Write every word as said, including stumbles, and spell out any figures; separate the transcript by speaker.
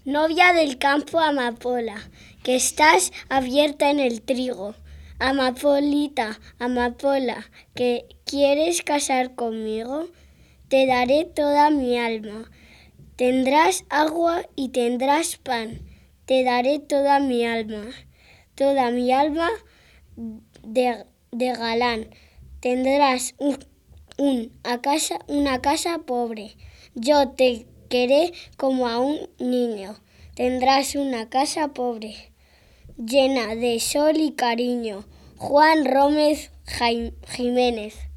Speaker 1: Novia del campo amapola, que estás abierta en el trigo. Amapolita, amapola, que quieres casar conmigo, te daré toda mi alma. Tendrás agua y tendrás pan, te daré toda mi alma. Toda mi alma de, de galán. Tendrás un, un, a casa, una casa pobre. Yo te queré como a un niño. Tendrás una casa pobre, llena de sol y cariño. Juan Rómez Jiménez.